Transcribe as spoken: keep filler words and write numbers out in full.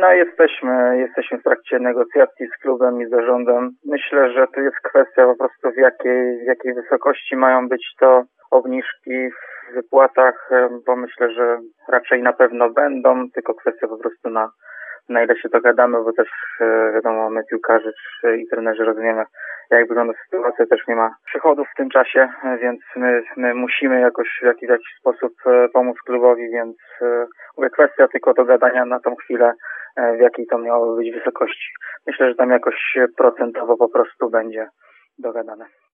No jesteśmy, jesteśmy w trakcie negocjacji z klubem i zarządem. Myślę, że to jest kwestia po prostu w jakiej, w jakiej wysokości mają być to obniżki w wypłatach, bo myślę, że raczej na pewno będą, tylko kwestia po prostu na, na ile się dogadamy, bo też wiadomo, my piłkarze czy i trenerzy rozumiemy, jak wygląda sytuacja, też nie ma przychodów w tym czasie, więc my, my musimy jakoś w jakiś, w jakiś sposób pomóc klubowi, więc mówię, kwestia tylko dogadania na tą chwilę, w jakiej to miało być wysokości. Myślę, że tam jakoś procentowo po prostu będzie dogadane.